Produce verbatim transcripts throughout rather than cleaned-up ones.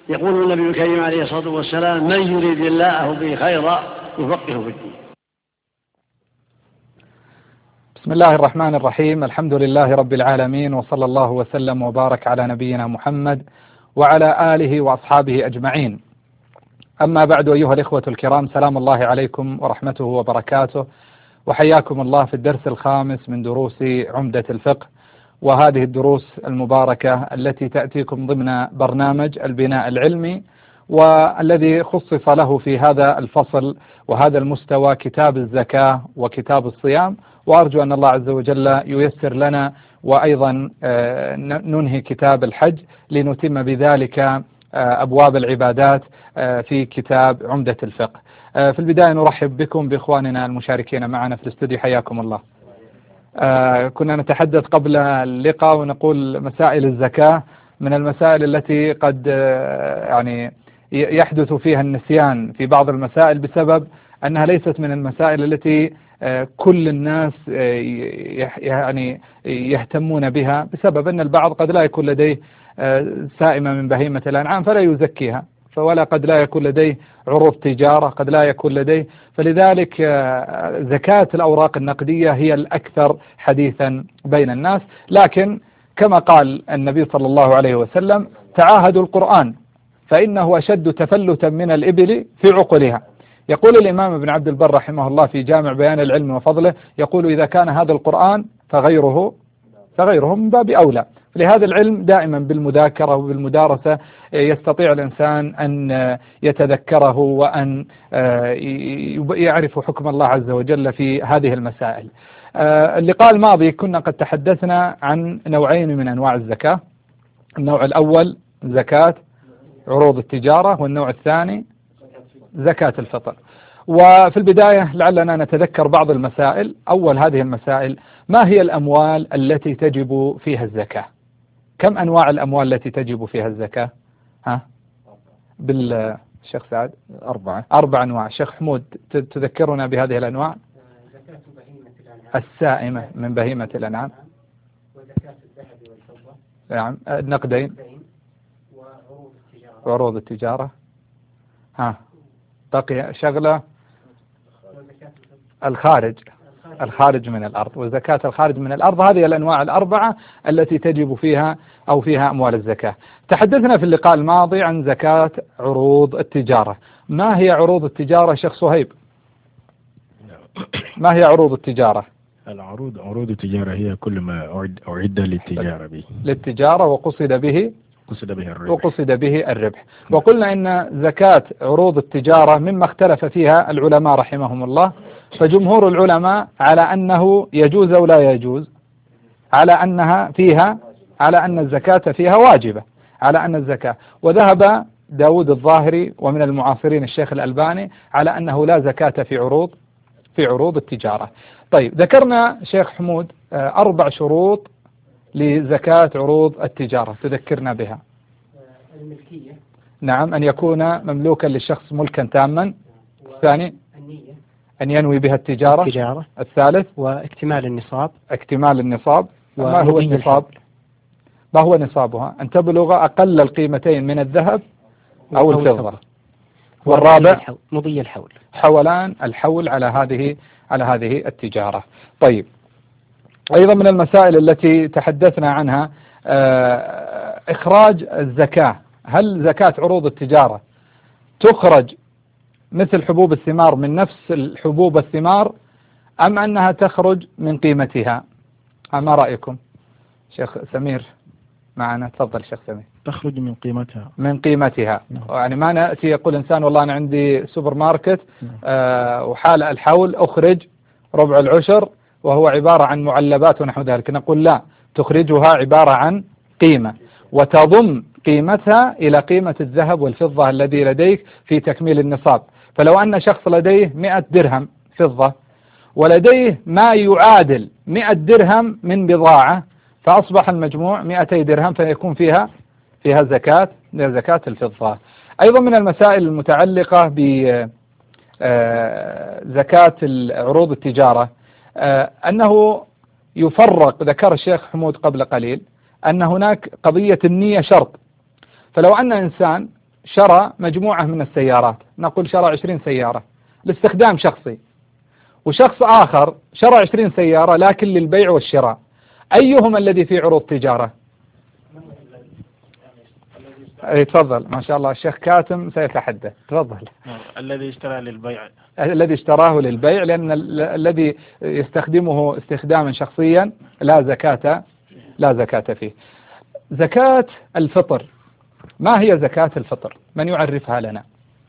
يقول النبي الكريم عليه الصلاة والسلام: من يريد الله به خيرا يفقهه في الدين. بسم الله الرحمن الرحيم. الحمد لله رب العالمين، وصلى الله وسلم وبارك على نبينا محمد وعلى آله وأصحابه أجمعين. أما بعد، أيها الإخوة الكرام، سلام الله عليكم ورحمته وبركاته، وحياكم الله في الدرس الخامس من دروس عمدة الفقه، وهذه الدروس المباركة التي تأتيكم ضمن برنامج البناء العلمي، والذي خصص له في هذا الفصل وهذا المستوى كتاب الزكاة وكتاب الصيام، وأرجو أن الله عز وجل ييسر لنا وأيضا ننهي كتاب الحج لنتم بذلك أبواب العبادات في كتاب عمدة الفقه. في البداية نرحب بكم بإخواننا المشاركين معنا في الاستوديو، حياكم الله. كنا نتحدث قبل اللقاء ونقول مسائل الزكاة من المسائل التي قد يعني يحدث فيها النسيان في بعض المسائل بسبب أنها ليست من المسائل التي كل الناس يعني يهتمون بها، بسبب أن البعض قد لا يكون لديه سائمة من بهيمة الأنعام فلا يزكيها، فولا قد لا يكون لديه عروض تجارة، قد لا يكون لديه، فلذلك زكاة الأوراق النقدية هي الأكثر حديثا بين الناس. لكن كما قال النبي صلى الله عليه وسلم: تعاهدوا القرآن فإنه أشد تفلتا من الإبل في عقلها. يقول الإمام ابن عبد البر رحمه الله في جامع بيان العلم وفضله، يقول: إذا كان هذا القرآن فغيره فغيره من باب أولى. لهذا العلم دائما بالمذاكرة وبالمدارسة يستطيع الإنسان أن يتذكره وأن يعرف حكم الله عز وجل في هذه المسائل. اللقاء الماضي كنا قد تحدثنا عن نوعين من أنواع الزكاة: النوع الأول زكاة عروض التجارة، والنوع الثاني زكاة الفطر. وفي البداية لعلنا نتذكر بعض المسائل. أول هذه المسائل: ما هي الأموال التي تجب فيها الزكاة؟ كم أنواع الأموال التي تجب فيها الزكاة؟ ها بالشيخ سعد؟ أربعة أربع أنواع. شيخ حمود تذكرنا بهذه الأنواع. زكاة بهيمة الأنعام السائمة من بهيمة الأنعام، وزكاة الذهب والفضة، نعم، النقدين، وعروض التجارة وعروض التجارة. ها بقي شغلة: الخارج الخارج من الأرض، وزكاة الخارج من الأرض. هذه الأنواع الأربعة التي تجب فيها أو فيها أموال الزكاة. تحدثنا في اللقاء الماضي عن زكاة عروض التجارة. ما هي عروض التجارة شيخ صهيب؟ ما هي عروض التجارة؟ العروض عروض التجارة هي كل ما أعد, أعد للتجارة به للتجارة وقصد به قصد به الربح وقصد به الربح. وقلنا إن زكاة عروض التجارة مما اختلف فيها العلماء رحمهم الله، فجمهور العلماء على أنه يجوز أو لا يجوز، على أنها فيها على أن الزكاة فيها واجبة، على أن الزكاة. وذهب داود الظاهري ومن المعاصرين الشيخ الألباني على أنه لا زكاة في عروض في عروض التجارة. طيب، ذكرنا شيخ حمود أربع شروط لزكاة عروض التجارة، تذكرنا بها. الملكية، نعم، أن يكون مملوكا للشخص ملكا تاما. الثاني النية، أن ينوي بها التجارة. التجارة. الثالث واكتمال النصاب. اكتمال النصاب. ما هو النصاب؟ ما هو نصابها؟ أن تبلغ أقل القيمتين من الذهب أو الفضة. والرابع مضي الحول، حولان الحول على هذه على هذه التجارة. طيب، أيضا من المسائل التي تحدثنا عنها إخراج الزكاة. هل زكاة عروض التجارة تخرج مثل حبوب الثمار من نفس الحبوب الثمار، أم أنها تخرج من قيمتها؟ ما رأيكم شيخ سمير معنا؟ تفضل شيخ سمير. تخرج من قيمتها من قيمتها. يعني ما نأتي يقول إنسان والله أنا عندي سوبر ماركت آه وحال الحول أخرج ربع العشر وهو عبارة عن معلبات ونحو ذلك، نقول لا، تخرجها عبارة عن قيمة وتضم قيمتها إلى قيمة الذهب والفضة الذي لديك في تكميل النصاب. فلو أن شخص لديه مئة درهم فضة ولديه ما يعادل مئة درهم من بضاعة، فأصبح المجموع مئتي درهم، فيكون فيها فيها زكاة زكاة الفضة. أيضا من المسائل المتعلقة بزكاة عروض التجارة أنه يفرق، ذكر الشيخ حمود قبل قليل أن هناك قضية النية شرط. فلو أن إنسان شرى مجموعة من السيارات، نقول شرى عشرين سيارة لاستخدام شخصي، وشخص آخر شرى عشرين سيارة لكن للبيع والشراء، أيهما الذي في عروض تجارة؟ اي تفضل، ما شاء الله الشيخ كاتم سيتحدث، تفضل. الذي اشترى للبيع. الذي اشتراه للبيع، لأن ال- الذي يستخدمه استخداما شخصيا لا زكاة لا زكاة فيه. زكاة الفطر، ما هي زكاة الفطر؟ من يعرفها لنا؟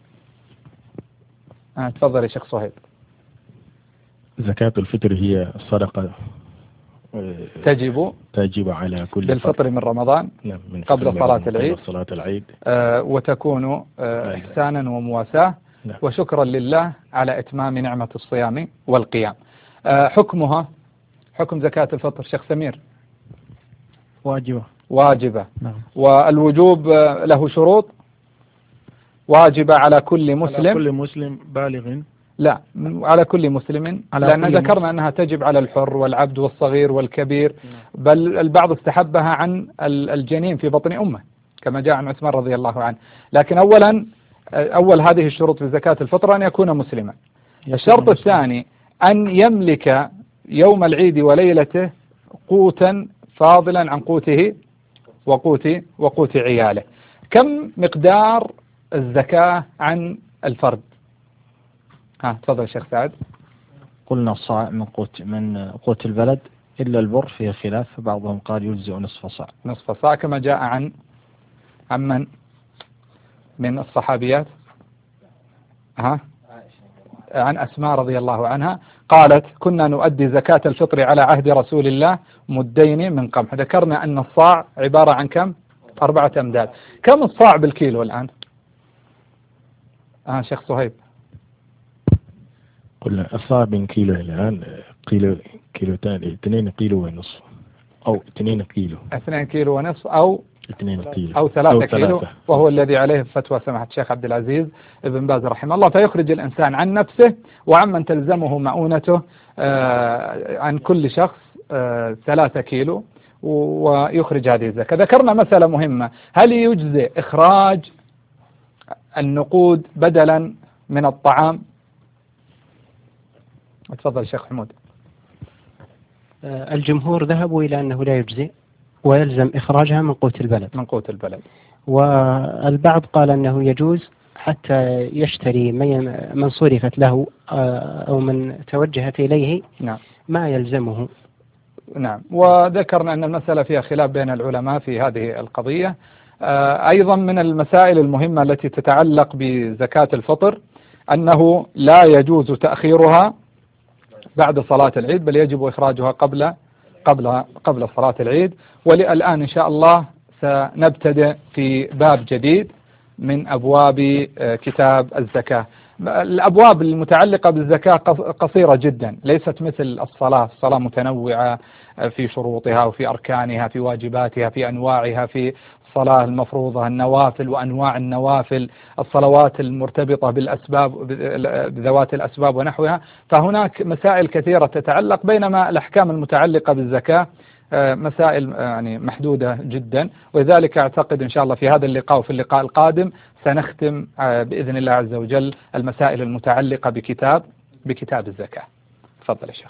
آه تفضل يا شيخ صهيب. زكاة الفطر هي صدقة تجب تجب على كل بالفطر من رمضان نعم من قبل صلاة العيد قبل صلاة العيد آه وتكون آه إحسانا ومواساة نعم. وشكرا لله على إتمام نعمة الصيام والقيام. آه حكمها، حكم زكاة الفطر شيخ سمير؟ واجبة. واجبة. نعم. والوجوب آه له شروط؟ واجبة على كل مسلم، على كل مسلم بالغ. لا على كل مسلم، على لأن كل ذكرنا مسلم. أنها تجب على الحر والعبد والصغير والكبير، بل البعض استحبها عن الجنين في بطن أمه كما جاء عن عثمان رضي الله عنه. لكن أولا أول هذه الشروط في زكاة الفطر أن يكون مسلما. الشرط الثاني أن يملك يوم العيد وليلته قوتا فاضلا عن قوته وقوت وقوت عياله. كم مقدار الزكاة عن الفرد؟ ها تفضل شيخ سعد. قلنا الصاع من قوت من قوت البلد إلا البر فيه خلاف، فبعضهم قال يجزئ نصف صاع. نصف صاع كما جاء عن عن من من الصحابيات؟ ها عن أسماء رضي الله عنها قالت كنا نؤدي زكاة الفطر على عهد رسول الله مدين من قمح. ذكرنا أن الصاع عبارة عن كم؟ أربعة أمداد. كم الصاع بالكيلو الآن؟ ها شيخ صهيب. قلنا الصاع من كيلو الآن كيلو كيلوتان اثنين كيلو ونصف أو اثنين كيلو اثنين كيلو ونصف أو اثنين كيلو أو ثلاثة أو كيلو ثلاثة. وهو الذي عليه فتوى سماحة الشيخ عبد العزيز ابن باز رحمه الله. فيخرج الإنسان عن نفسه وعمن تلزمه مؤونته آه عن كل شخص آه ثلاثة كيلو ويخرج هذه الزكاة. ذكرنا مسألة مهمة، هل يجزئ إخراج النقود بدلا من الطعام؟ تفضل شيخ حمود. الجمهور ذهبوا إلى أنه لا يجزئ ويلزم إخراجها من قوت البلد من قوت البلد، والبعض قال أنه يجوز حتى يشتري من صرفت له أو من توجهت إليه نعم ما يلزمه. نعم. وذكرنا أن المسألة فيها خلاف بين العلماء في هذه القضية. أيضا من المسائل المهمة التي تتعلق بزكاة الفطر أنه لا يجوز تأخيرها بعد صلاة العيد، بل يجب إخراجها قبل قبل قبل صلاة العيد. والآن إن شاء الله سنبتدئ في باب جديد من أبواب كتاب الزكاة. الأبواب المتعلقة بالزكاة قصيرة جدا، ليست مثل الصلاة. الصلاة متنوعة في شروطها وفي أركانها في واجباتها في أنواعها، في الصلاة المفروضة، النوافل وأنواع النوافل، الصلوات المرتبطة بالأسباب بذوات الأسباب ونحوها. فهناك مسائل كثيرة تتعلق، بينما الأحكام المتعلقة بالزكاة مسائل يعني محدودة جدا. ولذلك أعتقد إن شاء الله في هذا اللقاء وفي اللقاء القادم سنختم بإذن الله عز وجل المسائل المتعلقة بكتاب بكتاب الزكاة. تفضل يا شيخ.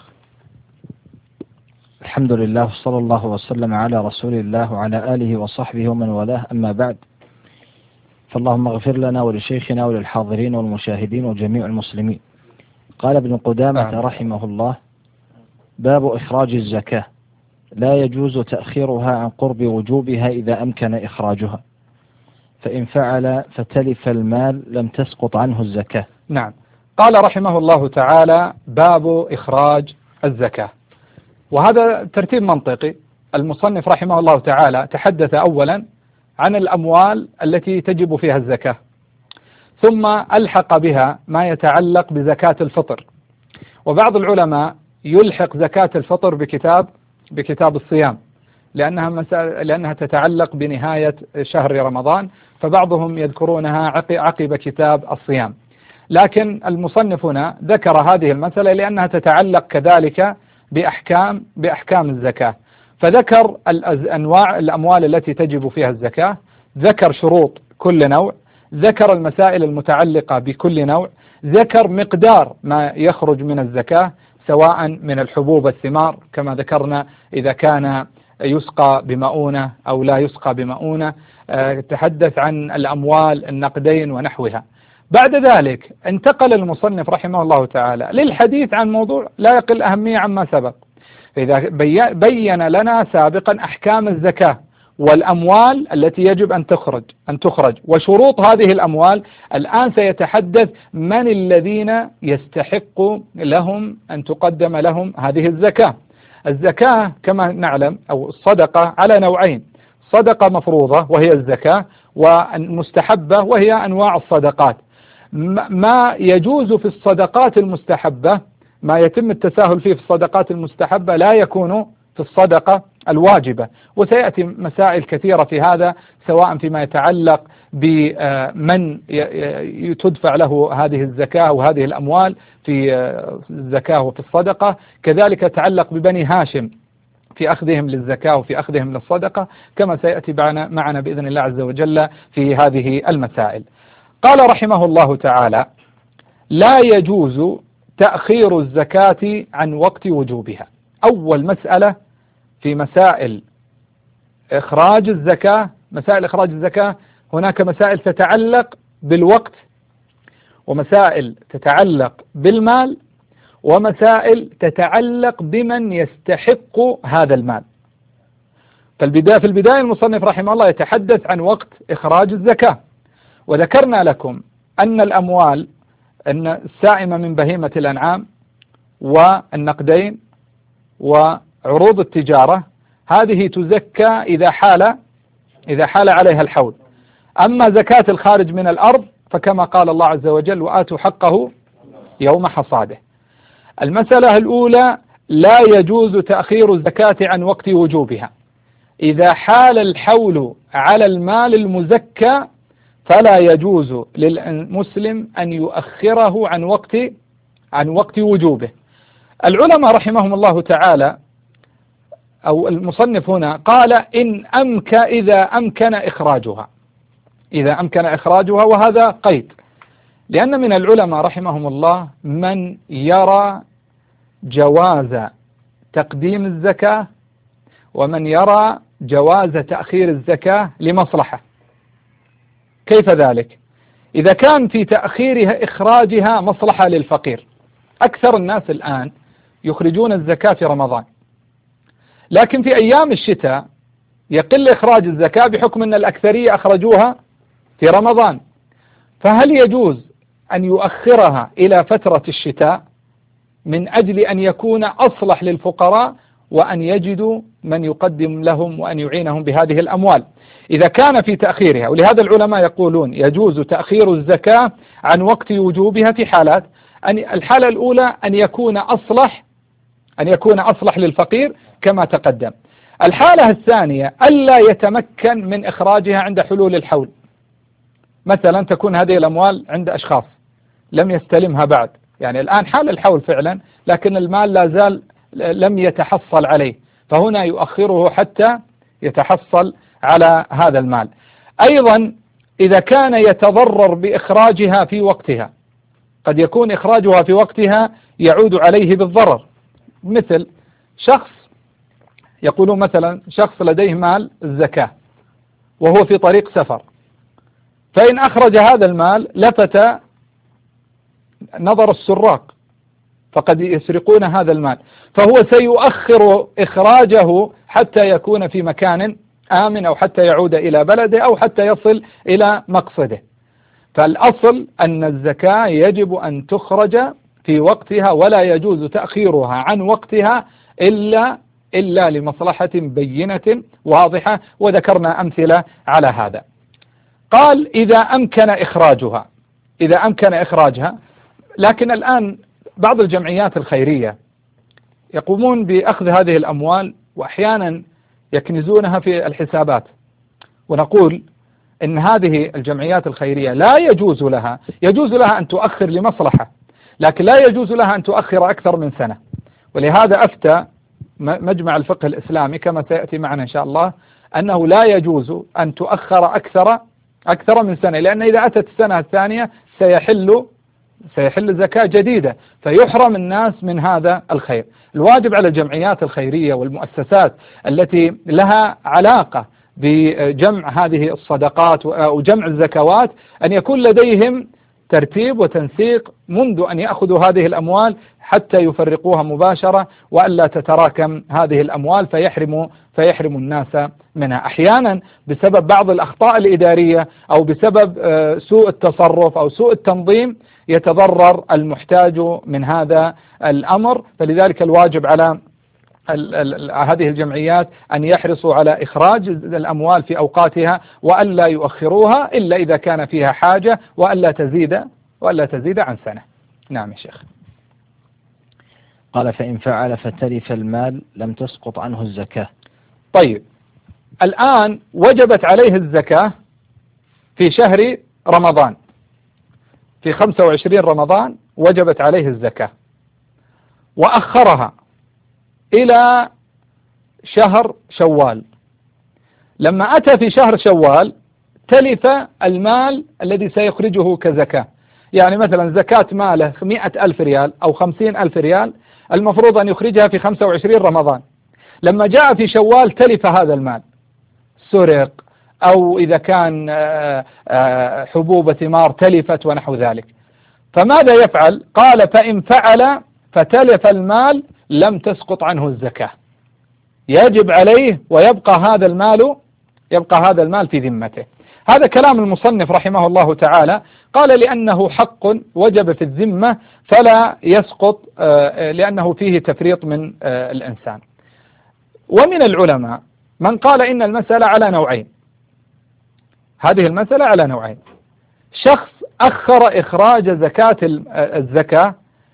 الحمد لله وصلى الله وسلم على رسول الله وعلى آله وصحبه ومن والاه، أما بعد، فاللهم اغفر لنا ولشيخنا وللحاضرين والمشاهدين وجميع المسلمين. قال ابن قدامة رحمه الله: باب إخراج الزكاة، لا يجوز تأخيرها عن قرب وجوبها إذا أمكن إخراجها، فإن فعل فتلف المال لم تسقط عنه الزكاة. نعم. قال رحمه الله تعالى: باب إخراج الزكاة. وهذا ترتيب منطقي. المصنف رحمه الله تعالى تحدث أولا عن الأموال التي تجب فيها الزكاة، ثم ألحق بها ما يتعلق بزكاة الفطر. وبعض العلماء يلحق زكاة الفطر بكتاب بكتاب الصيام، لأنها مسألة لأنها تتعلق بنهاية شهر رمضان، فبعضهم يذكرونها عقب كتاب الصيام. لكن المصنف هنا ذكر هذه المسألة لأنها تتعلق كذلك بأحكام بأحكام الزكاة، فذكر أنواع الأموال التي تجب فيها الزكاة، ذكر شروط كل نوع، ذكر المسائل المتعلقة بكل نوع، ذكر مقدار ما يخرج من الزكاة سواء من الحبوب والثمار كما ذكرنا إذا كان يسقى بمؤونة أو لا يسقى بمؤونة، تحدث عن الأموال النقدين ونحوها. بعد ذلك انتقل المصنف رحمه الله تعالى للحديث عن موضوع لا يقل أهمية عما سبق، فإذا بين لنا سابقا أحكام الزكاة والأموال التي يجب أن تخرج أن تخرج وشروط هذه الأموال، الآن سيتحدث من الذين يستحق لهم أن تقدم لهم هذه الزكاة. الزكاة كما نعلم أو الصدقة على نوعين، صدقة مفروضة وهي الزكاة، والمستحبة وهي أنواع الصدقات. ما يجوز في الصدقات المستحبة، ما يتم التساهل فيه في الصدقات المستحبة لا يكون في الصدقة الواجبة، وسيأتي مسائل كثيرة في هذا سواء فيما يتعلق بمن تدفع له هذه الزكاة وهذه الأموال في الزكاة وفي الصدقة، كذلك يتعلق ببني هاشم في أخذهم للزكاة وفي أخذهم للصدقة كما سيأتي معنا بإذن الله عز وجل في هذه المسائل. قال رحمه الله تعالى: لا يجوز تأخير الزكاة عن وقت وجوبها. أول مسألة في مسائل إخراج الزكاة، مسائل إخراج الزكاة هناك مسائل تتعلق بالوقت، ومسائل تتعلق بالمال، ومسائل تتعلق بمن يستحق هذا المال. فالبداية في البداية المصنف رحمه الله يتحدث عن وقت إخراج الزكاة، وذكرنا لكم أن الأموال أن السائمة من بهيمة الأنعام والنقدين وعروض التجارة هذه تزكى إذا حال إذا حال عليها الحول. أما زكاة الخارج من الأرض فكما قال الله عز وجل: وآتوا حقه يوم حصاده. المسألة الأولى: لا يجوز تأخير الزكاة عن وقت وجوبها. إذا حال الحول على المال المزكى فلا يجوز للمسلم أن يؤخره عن وقت عن وقت وجوبه. العلماء رحمهم الله تعالى أو المصنف هنا قال: إن أمكن إذا أمكن إخراجها إذا أمكن إخراجها وهذا قيد، لأن من العلماء رحمهم الله من يرى جواز تقديم الزكاة ومن يرى جواز تأخير الزكاة لمصلحة. كيف ذلك؟ إذا كان في تأخيرها إخراجها مصلحة للفقير، أكثر الناس الآن يخرجون الزكاة في رمضان، لكن في أيام الشتاء يقل إخراج الزكاة بحكم أن الأكثرية أخرجوها في رمضان، فهل يجوز أن يؤخرها إلى فترة الشتاء من أجل أن يكون أصلح للفقراء وأن يجدوا من يقدم لهم وأن يعينهم بهذه الأموال إذا كان في تأخيرها؟ ولهذا العلماء يقولون يجوز تأخير الزكاة عن وقت وجوبها في حالات: أن الحالة الأولى أن يكون أصلح أن يكون أصلح للفقير كما تقدم. الحالة الثانية ألا يتمكن من إخراجها عند حلول الحول، مثلا تكون هذه الأموال عند أشخاص لم يستلمها بعد، يعني الآن حال الحول فعلا لكن المال لا زال لم يتحصل عليه، فهنا يؤخره حتى يتحصل على هذا المال. أيضا إذا كان يتضرر بإخراجها في وقتها، قد يكون إخراجها في وقتها يعود عليه بالضرر، مثل شخص يقولون مثلا شخص لديه مال الزكاة وهو في طريق سفر، فإن أخرج هذا المال لفت نظر السراق فقد يسرقون هذا المال، فهو سيؤخر إخراجه حتى يكون في مكان آمن أو حتى يعود إلى بلده أو حتى يصل إلى مقصده. فالأصل أن الزكاة يجب أن تخرج في وقتها ولا يجوز تأخيرها عن وقتها إلا إلا لمصلحة بينة واضحة، وذكرنا أمثلة على هذا. قال: إذا أمكن إخراجها إذا أمكن إخراجها لكن الآن بعض الجمعيات الخيرية يقومون بأخذ هذه الأموال وأحيانا يكنزونها في الحسابات، ونقول إن هذه الجمعيات الخيرية لا يجوز لها يجوز لها أن تؤخر لمصلحة، لكن لا يجوز لها أن تؤخر أكثر من سنة. ولهذا أفتى مجمع الفقه الإسلامي كما سيأتي معنا إن شاء الله أنه لا يجوز أن تؤخر أكثر أكثر من سنة، لأن إذا أتت السنة الثانية سيحل سيحل زكاة جديدة، فيحرم الناس من هذا الخير. الواجب على الجمعيات الخيرية والمؤسسات التي لها علاقة بجمع هذه الصدقات وجمع الزكوات أن يكون لديهم ترتيب وتنسيق منذ أن يأخذوا هذه الأموال حتى يفرقوها مباشرة، وألا تتراكم هذه الأموال فيحرموا فيحرم الناس منها، أحيانا بسبب بعض الأخطاء الإدارية أو بسبب سوء التصرف أو سوء التنظيم يتضرر المحتاج من هذا الأمر. فلذلك الواجب على ال ال هذه الجمعيات أن يحرصوا على إخراج الأموال في أوقاتها وألا يؤخروها إلا إذا كان فيها حاجة، وألا تزيد وألا تزيد عن سنة. نعم يا شيخ. قال فإن فعل فتلف المال لم تسقط عنه الزكاة. طيب، الآن وجبت عليه الزكاة في شهر رمضان، في خمسة وعشرين رمضان وجبت عليه الزكاة، وأخرها إلى شهر شوال. لما أتى في شهر شوال تلف المال الذي سيخرجه كزكاة، يعني مثلا زكاة ماله مئة ألف ريال أو خمسين ألف ريال المفروض أن يخرجها في خمسة وعشرين رمضان، لما جاء في شوال تلف هذا المال، سرق أو إذا كان حبوب ثمار تلفت ونحو ذلك، فماذا يفعل؟ قال فإن فعل فتلف المال لم تسقط عنه الزكاة، يجب عليه ويبقى هذا المال يبقى هذا المال في ذمته. هذا كلام المصنف رحمه الله تعالى، قال لأنه حق وجب في الذمة فلا يسقط لأنه فيه تفريط من الإنسان. ومن العلماء من قال إن المسألة على نوعين، هذه المسألة على نوعين: شخص أخر إخراج زكاة الزكاة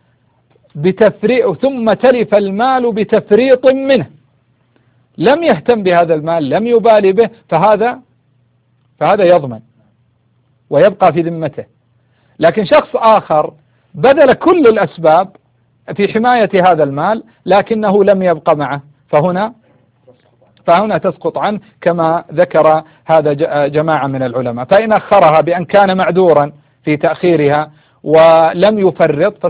بتفريط ثم تلف المال بتفريط منه، لم يهتم بهذا المال، لم يبالي به، فهذا فهذا يضمن ويبقى في ذمته. لكن شخص آخر بذل كل الأسباب في حماية هذا المال لكنه لم يبقى معه، فهنا فهنا تسقط عنه كما ذكر هذا جماعة من العلماء. فإن أخرها بأن كان معذورا في تأخيرها ولم يفرط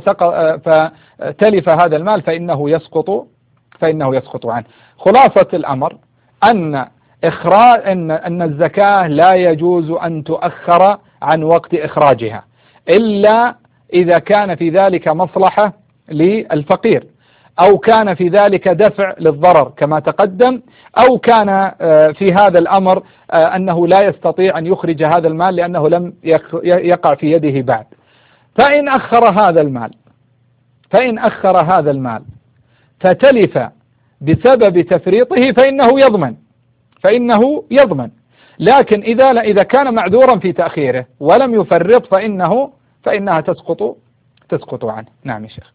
فتلف هذا المال فإنه يسقط فإنه يسقط عنه. خلاصة الأمر أن إخراج أن أن الزكاة لا يجوز أن تؤخر عن وقت إخراجها إلا إذا كان في ذلك مصلحة للفقير، أو كان في ذلك دفع للضرر كما تقدم، أو كان في هذا الأمر أنه لا يستطيع أن يخرج هذا المال لأنه لم يقع في يده بعد. فإن أخر هذا المال فإن أخر هذا المال فتلف بسبب تفريطه فإنه يضمن فإنه يضمن لكن إذا إذا كان معذورا في تأخيره ولم يفرط فإنه فإنها تسقط تسقط عنه. نعم يا شيخ.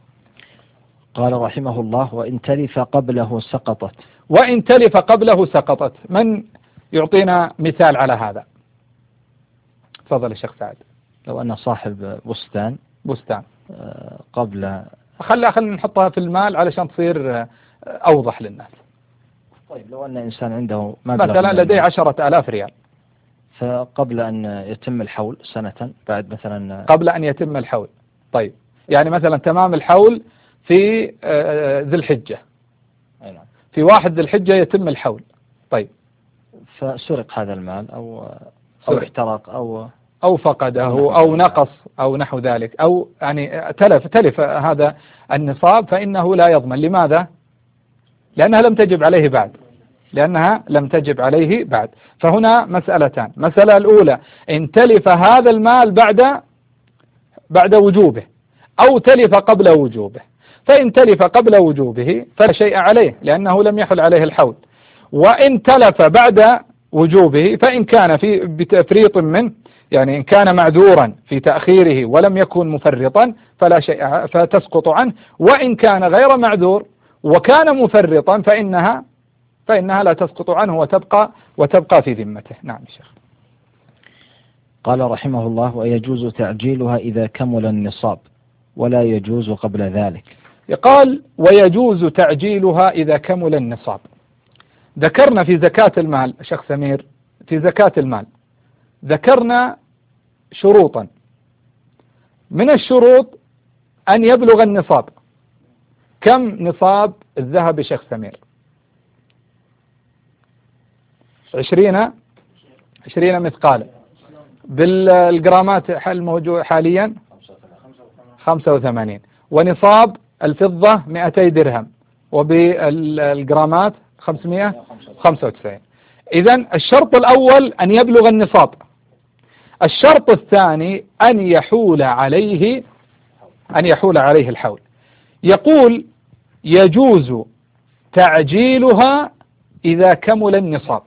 قال رحمه الله وإن تلف قبله سقطت. وإن تلف قبله سقطت. من يعطينا مثال على هذا؟ تفضل يا شيخ سعد. لو أن صاحب بستان بستان قبل خلى خلينا نحطها في المال علشان تصير أوضح للناس. طيب لو أن إنسان عنده مبلغ مثلا لديه عشرة آلاف ريال، فقبل أن يتم الحول سنة بعد مثلا قبل أن يتم الحول، طيب يعني مثلا تمام الحول في ذي الحجة، في واحد ذي الحجة يتم الحول، طيب فسرق هذا المال أو أو احترق أو أو فقده أو نقص أو نحو ذلك، أو يعني تلف تلف هذا النصاب، فإنه لا يضمن. لماذا؟ لأنها لم تجب عليه بعد لأنها لم تجب عليه بعد. فهنا مسألتان: مسألة الأولى إن تلف هذا المال بعد بعد وجوبه أو تلف قبل وجوبه. فإن تلف قبل وجوبه فلا شيء عليه لأنه لم يحل عليه الحول، وإن تلف بعد وجوبه فإن كان في بتفريط منه، يعني إن كان معذورا في تأخيره ولم يكن مفرطا فلا شيء فتسقط عنه، وإن كان غير معذور وكان مفرطا فإنها فإنها لا تسقط عنه وتبقى وتبقى في ذمته. نعم يا شيخ. قال رحمه الله ويجوز تعجيلها إذا كمل النصاب ولا يجوز قبل ذلك. قال ويجوز تعجيلها إذا كمل النصاب. ذكرنا في زكاة المال شيخ سمير، في زكاة المال ذكرنا شروطا، من الشروط أن يبلغ النصاب. كم نصاب الذهب شيخ سمير؟ عشرين عشرين مثقال. بالجرامات الموجود حاليا خمسة وثمانين. ونصاب الفضة مئتي درهم، وبالجرامات خمسمائة وخمسة وتسعين. إذن الشرط الأول أن يبلغ النصاب. الشرط الثاني أن يحول عليه أن يحول عليه الحول. يقول يجوز تعجيلها إذا كمل النصاب.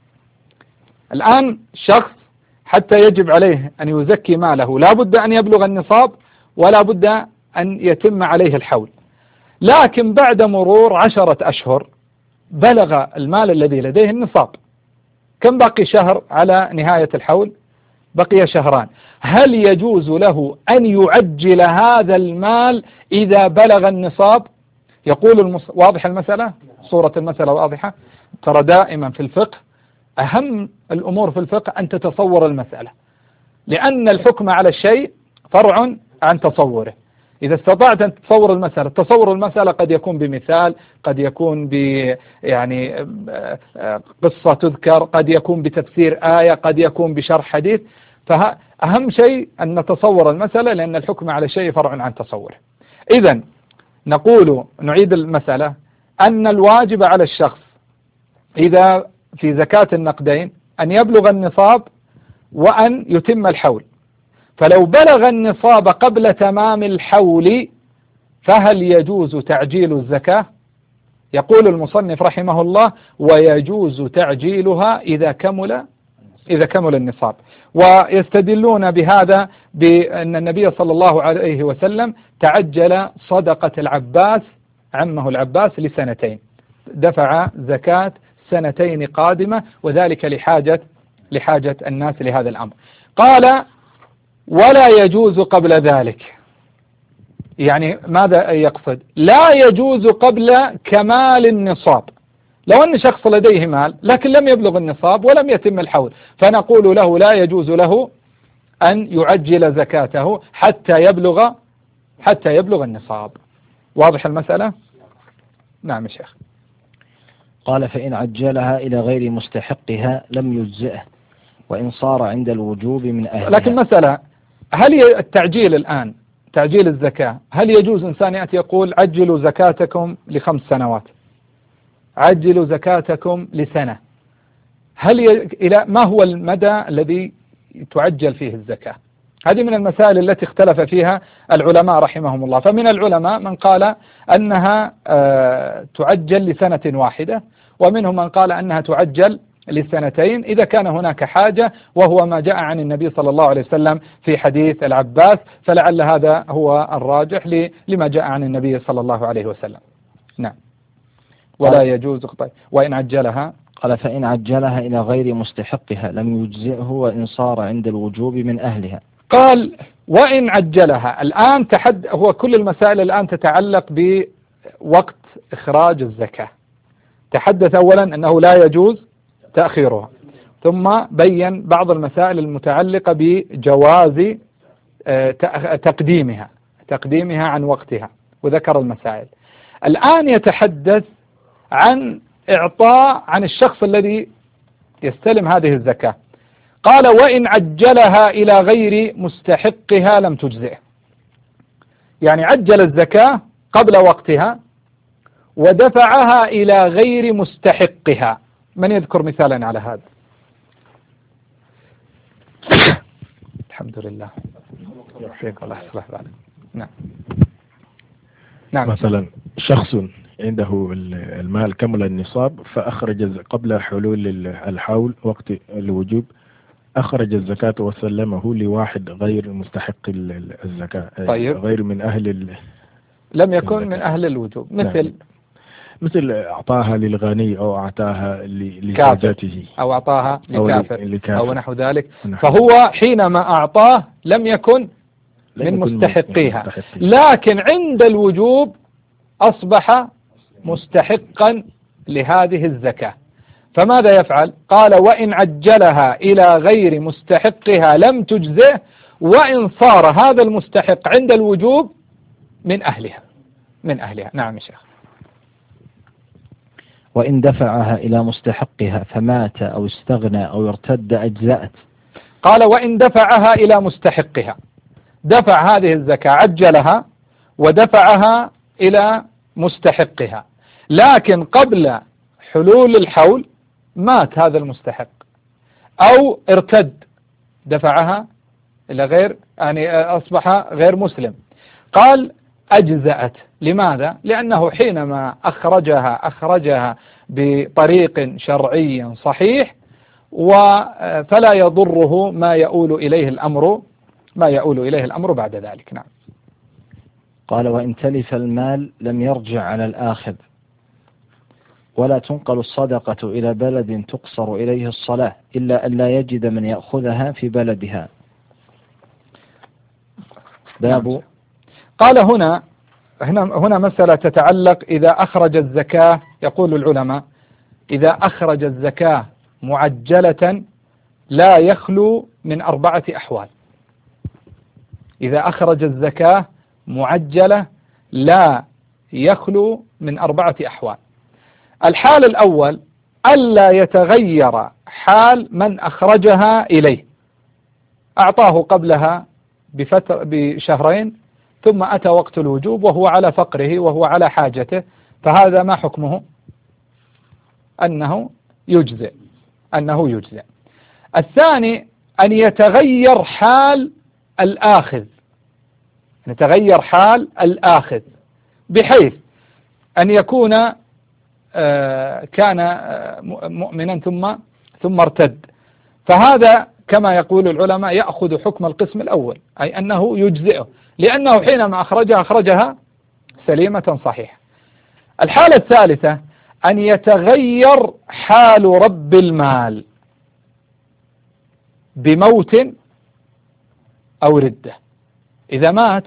الآن شخص حتى يجب عليه أن يزكي ماله لا بد أن يبلغ النصاب ولا بد أن يتم عليه الحول، لكن بعد مرور عشرة أشهر بلغ المال الذي لديه النصاب. كم بقي شهر على نهاية الحول؟ بقي شهران. هل يجوز له أن يعجل هذا المال إذا بلغ النصاب؟ يقول المص... واضح المسألة؟ صورة المسألة واضحة. ترى دائما في الفقه أهم الأمور في الفقه أن تتصور المسألة، لأن الحكم على الشيء فرع عن تصوره. إذا استطعت أن تتصور المسألة، تصور المسألة قد يكون بمثال، قد يكون ب يعني قصة تذكر، قد يكون بتفسير آية، قد يكون بشرح حديث. فأهم شيء أن نتصور المسألة، لأن الحكم على الشيء فرع عن تصوره. إذن نقول نعيد المسألة أن الواجب على الشخص إذا في زكاة النقدين أن يبلغ النصاب وأن يتم الحول. فلو بلغ النصاب قبل تمام الحول فهل يجوز تعجيل الزكاة؟ يقول المصنف رحمه الله ويجوز تعجيلها إذا كمل إذا كمل النصاب. ويستدلون بهذا بأن النبي صلى الله عليه وسلم تعجل صدقة العباس عمه العباس لسنتين، دفع زكاة سنتين قادمة، وذلك لحاجة لحاجة الناس لهذا الأمر. قال ولا يجوز قبل ذلك. يعني ماذا يقصد؟ لا يجوز قبل كمال النصاب. لو أن شخص لديه مال لكن لم يبلغ النصاب ولم يتم الحول، فنقول له لا يجوز له أن يعجل زكاته حتى يبلغ حتى يبلغ النصاب. واضح المسألة؟ نعم يا شيخ. قال فإن عجلها إلى غير مستحقها لم يجزئه وإن صار عند الوجوب من أهلها. لكن مسألة، هل التعجيل الآن تعجيل الزكاة هل يجوز إنسان يأتي يقول عجلوا زكاتكم لخمس سنوات، عجلوا زكاتكم لسنة؟ هل ي... إلى ما هو المدى الذي تعجل فيه الزكاة؟ هذه من المسائل التي اختلف فيها العلماء رحمهم الله. فمن العلماء من قال أنها آه تعجل لسنة واحدة، ومنهم من قال أنها تعجل لسنتين إذا كان هناك حاجة، وهو ما جاء عن النبي صلى الله عليه وسلم في حديث العباس، فلعل هذا هو الراجح لما جاء عن النبي صلى الله عليه وسلم. نعم. ولا يجوز وإن عجلها. قال فإن عجلها إلى غير مستحقها لم يجزئه وإن صار عند الوجوب من أهلها. قال وإن عجلها. الآن تحد هو كل المسائل الآن تتعلق بوقت إخراج الزكاة. تحدث أولا أنه لا يجوز تأخيرها، ثم بين بعض المسائل المتعلقة بجواز تقديمها تقديمها عن وقتها، وذكر المسائل. الآن يتحدث عن إعطاء عن الشخص الذي يستلم هذه الزكاة. قال وإن عجلها إلى غير مستحقها لم تجزئه. يعني عجل الزكاة قبل وقتها ودفعها إلى غير مستحقها. من يذكر مثالا على هذا؟ الحمد لله. يوفقك الله يصلح بالك. نعم. نعم. مثلا شخص عنده المال كمل النصاب فأخرج قبل حلول الحول وقت الوجوب، أخرج الزكاة وسلمه لواحد غير مستحق الزكاة. طيب. غير من أهل لم يكن من أهل الوجوب، مثل نعم. مثل أعطاها للغني أو أعطاها لزوجته أو أعطاها لكافر, لكافر أو نحو ذلك. نحو. فهو حينما أعطاه لم يكن من مستحقيها، لكن عند الوجوب أصبح مستحقا لهذه الزكاة. فماذا يفعل؟ قال وإن عجلها إلى غير مستحقها لم تجزه، وإن صار هذا المستحق عند الوجوب من أهلها من أهلها. نعم يا شيخ. وإن دفعها إلى مستحقها فمات أو استغنى أو ارتد أجزأت. قال وإن دفعها إلى مستحقها، دفع هذه الزكاة، عجلها ودفعها إلى مستحقها، لكن قبل حلول الحول مات هذا المستحق أو ارتد، دفعها إلى غير يعني أصبح غير مسلم. قال أجزأت. لماذا؟ لأنه حينما أخرجها أخرجها بطريق شرعي صحيح، فلا يضره ما يؤول إليه الأمر ما يؤول إليه الأمر بعد ذلك. نعم. قال وإن تلف المال لم يرجع على الآخذ، ولا تنقل الصدقة إلى بلد تقصر إليه الصلاة إلا أن لا يجد من يأخذها في بلدها. باب. قال هنا هنا هنا مسألة تتعلق إذا أخرج الزكاة. يقول العلماء إذا أخرج الزكاة معجلة لا يخلو من أربعة أحوال. إذا أخرج الزكاة معجلة لا يخلو من أربعة أحوال. الحال الأول ألا يتغير حال من أخرجها إليه، أعطاه قبلها بفترة بشهرين ثم أتى وقت الوجوب وهو على فقره وهو على حاجته، فهذا ما حكمه؟ أنه يجزئ أنه يجزئ. الثاني أن يتغير حال الآخذ، يتغير حال الآخذ بحيث أن يكون آه كان آه مؤمنا ثم ثم ارتد، فهذا كما يقول العلماء يأخذ حكم القسم الأول، أي أنه يجزئه لأنه حينما أخرجها أخرجها سليمة صحيحة. الحالة الثالثة أن يتغير حال رب المال بموت أو ردة. إذا مات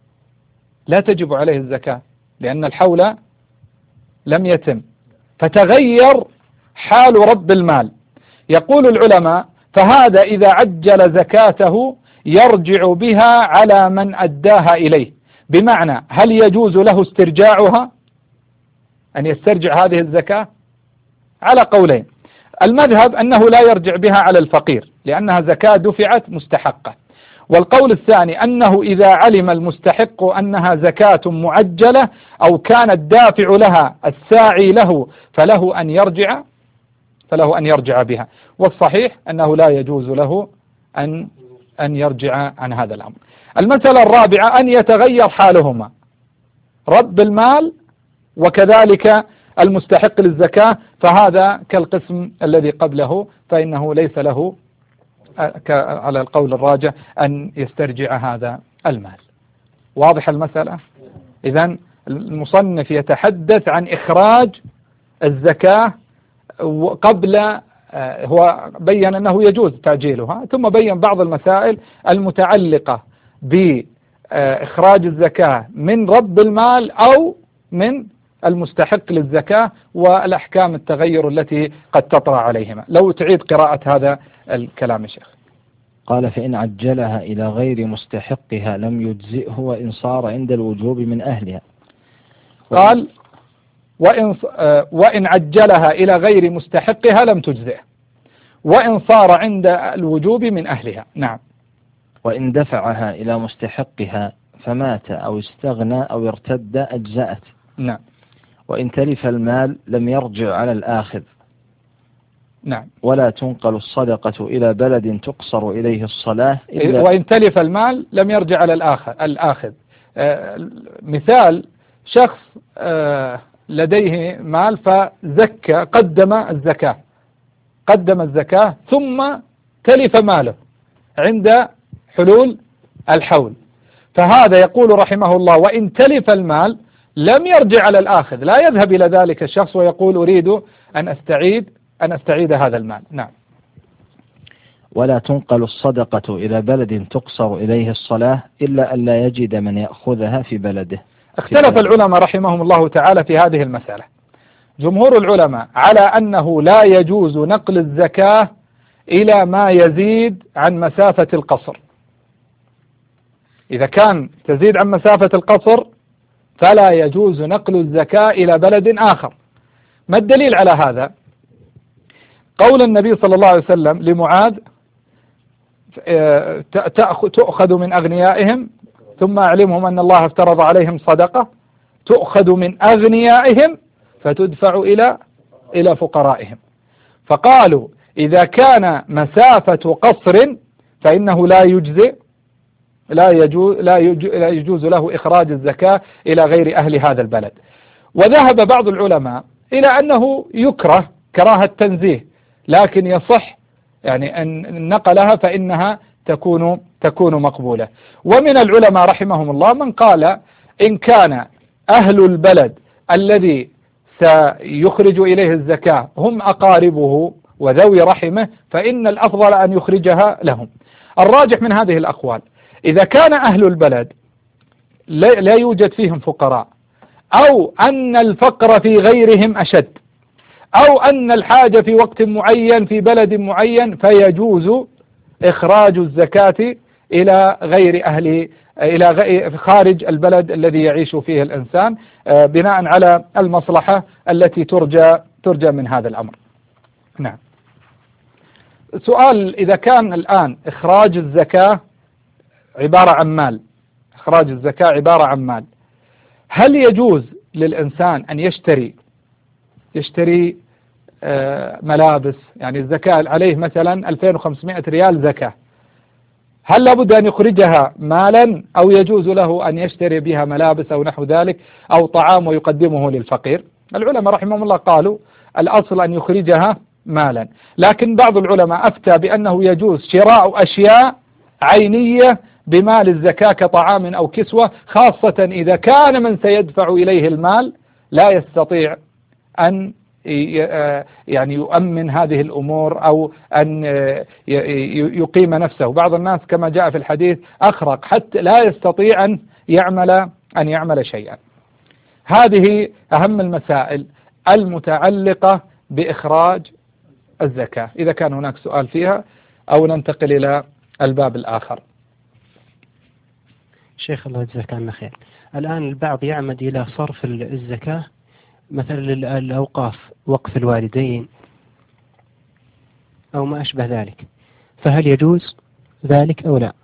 لا تجب عليه الزكاة لأن الحول لم يتم، فتغير حال رب المال. يقول العلماء فهذا إذا عجل زكاته يرجع بها على من أداها إليه، بمعنى هل يجوز له استرجاعها، أن يسترجع هذه الزكاة؟ على قولين. المذهب أنه لا يرجع بها على الفقير لأنها زكاة دفعت مستحقة، والقول الثاني أنه إذا علم المستحق أنها زكاة معجلة أو كان الدافع لها الساعي له فله أن يرجع فله أن يرجع بها، والصحيح أنه لا يجوز له أن أن يرجع عن هذا الأمر. المسألة الرابعة أن يتغير حالهما، رب المال وكذلك المستحق للزكاة، فهذا كالقسم الذي قبله، فإنه ليس له على القول الراجح أن يسترجع هذا المال. واضح المسألة؟ إذن المصنف يتحدث عن إخراج الزكاة قبل، هو بيّن أنه يجوز تعجيلها، ثم بيّن بعض المسائل المتعلقة بإخراج الزكاة من رب المال أو من المستحق للزكاة والأحكام التغير التي قد تطرأ عليهما. لو تعيد قراءة هذا الكلام يا شيخ. قال فإن عجلها إلى غير مستحقها لم يجزئه وإن صار عند الوجوب من أهلها. قال وإن, وإن عجلها إلى غير مستحقها لم تجزئه وإن صار عند الوجوب من أهلها. نعم. وإن دفعها إلى مستحقها فمات أو استغنى أو ارتد أجزأت. نعم. وإن تلف المال لم يرجع على الآخذ. نعم. ولا تنقل الصدقة إلى بلد تقصر إليه الصلاة إلا وإن تلف المال لم يرجع على الآخذ, الآخذ. آه مثال شخص آه لديه مال فزكى قدم الزكاة قدم الزكاة ثم تلف ماله عند حلول الحول، فهذا يقول رحمه الله وإن تلف المال لم يرجع على الآخذ، لا يذهب إلى ذلك الشخص ويقول أريد أن أستعيد أن أستعيد هذا المال. نعم. ولا تنقل الصدقة إلى بلد تقصر إليه الصلاة إلا أن لا يجد من يأخذها في بلده. اختلف العلماء رحمهم الله تعالى في هذه المسألة، جمهور العلماء على أنه لا يجوز نقل الزكاة إلى ما يزيد عن مسافة القصر. إذا كان تزيد عن مسافة القصر فلا يجوز نقل الزكاة إلى بلد آخر. ما الدليل على هذا؟ قول النبي صلى الله عليه وسلم لمعاذ: تؤخذ من أغنيائهم ثم أعلمهم أن الله افترض عليهم صدقة، تؤخذ من أغنيائهم فتدفع إلى إلى فقرائهم. فقالوا إذا كان مسافة قصر فإنه لا يجزئ لا يجوز لا يجوز له إخراج الزكاة إلى غير أهل هذا البلد. وذهب بعض العلماء إلى أنه يكره كراهة تنزيه، لكن يصح يعني أن نقلها فإنها تكون تكون مقبولة. ومن العلماء رحمهم الله من قال إن كان أهل البلد الذي سيخرج إليه الزكاة هم أقاربه وذوي رحمه فإن الأفضل أن يخرجها لهم. الراجح من هذه الأقوال إذا كان أهل البلد لا يوجد فيهم فقراء، أو أن الفقر في غيرهم أشد، أو أن الحاجة في وقت معين في بلد معين، فيجوز إخراج الزكاة إلى غير أهل إلى خارج البلد الذي يعيش فيه الإنسان بناء على المصلحة التي ترجى ترجى من هذا الأمر. نعم. سؤال: إذا كان الآن إخراج الزكاة عبارة عن مال، إخراج الزكاة عبارة عن مال، هل يجوز للإنسان أن يشتري يشتري آه ملابس؟ يعني الزكاة عليه مثلا ألفين وخمسمائة ريال زكاة، هل لابد أن يخرجها مالا أو يجوز له أن يشتري بها ملابس أو نحو ذلك أو طعام ويقدمه للفقير؟ العلماء رحمهم الله قالوا الأصل أن يخرجها مالا، لكن بعض العلماء أفتى بأنه يجوز شراء أشياء عينية بمال الزكاة كطعام أو كسوة، خاصة إذا كان من سيدفع إليه المال لا يستطيع أن يعني يؤمن هذه الأمور أو أن يقيم نفسه. بعض الناس كما جاء في الحديث أخرق حتى لا يستطيع أن يعمل أن يعمل شيئا. هذه أهم المسائل المتعلقة بإخراج الزكاة. إذا كان هناك سؤال فيها أو ننتقل إلى الباب الآخر. شيخ الله يجزاك عنا خير. الآن البعض يعمد إلى صرف الزكاة مثلا الأوقاف، وقف الوالدين أو ما أشبه ذلك، فهل يجوز ذلك أو لا؟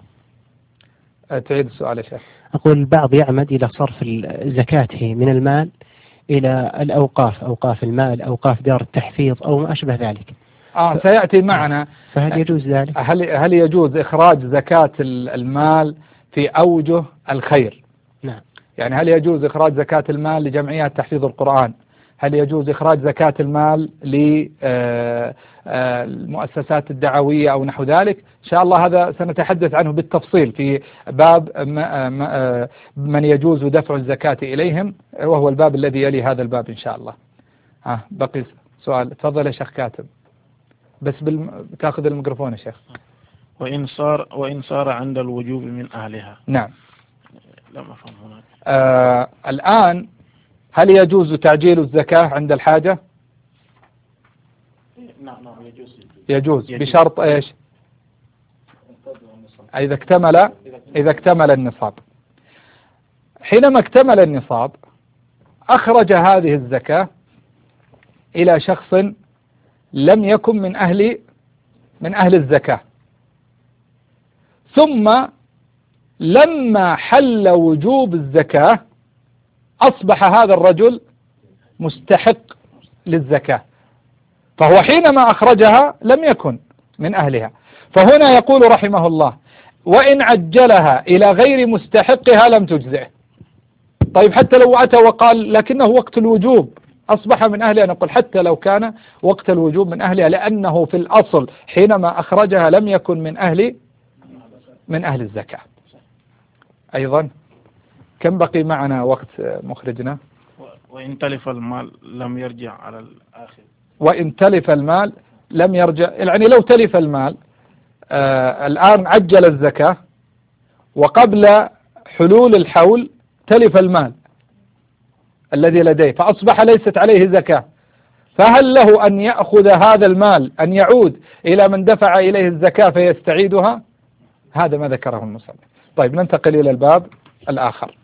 تعيد السؤال يا شيخ. أقول البعض يعمد إلى صرف زكاته من المال إلى الأوقاف، أوقاف المال، أوقاف دار التحفيظ أو ما أشبه ذلك. آه سيأتي معنا. فهل يجوز ذلك؟ هل هل يجوز إخراج زكاة المال في أوجه الخير؟ نعم. يعني هل يجوز إخراج زكاة المال لجمعيات تحفيظ القرآن؟ هل يجوز إخراج زكاة المال للمؤسسات الدعوية أو نحو ذلك؟ إن شاء الله هذا سنتحدث عنه بالتفصيل في باب من يجوز دفع الزكاة إليهم، وهو الباب الذي يلي هذا الباب إن شاء الله. ها بقي سؤال، تفضل يا شيخ كاتب، بس بالم... تأخذ الميكروفون يا شيخ. وإن صار وإن صار عند الوجوب من أهلها. نعم. لم أفهم هناك. آه الآن هل يجوز تعجيل الزكاة عند الحاجة؟ نعم نعم يجوز. يجوز, يجوز. بشرط إيش؟ إذا اكتمل إذا اكتمل النصاب. حينما اكتمل النصاب أخرج هذه الزكاة إلى شخص لم يكن من أهل من أهل الزكاة، ثم لما حل وجوب الزكاة أصبح هذا الرجل مستحق للزكاة، فهو حينما أخرجها لم يكن من أهلها. فهنا يقول رحمه الله: وإن عجلها إلى غير مستحقها لم تجزئه. طيب حتى لو أتى وقال لكنه وقت الوجوب أصبح من أهلها، نقول حتى لو كان وقت الوجوب من أهلها، لأنه في الأصل حينما أخرجها لم يكن من أهل من أهل الزكاة. أيضا كم بقي معنا وقت مخرجنا؟ وإن تلف المال لم يرجع على الآخر. وإن تلف المال لم يرجع، يعني لو تلف المال آه الآن عجل الزكاة وقبل حلول الحول تلف المال، الذي لديه فأصبح ليست عليه زكاة، فهل له أن يأخذ هذا المال أن يعود إلى من دفع إليه الزكاة فيستعيدها؟ هذا ما ذكره المصنف. طيب ننتقل إلى الباب الآخر.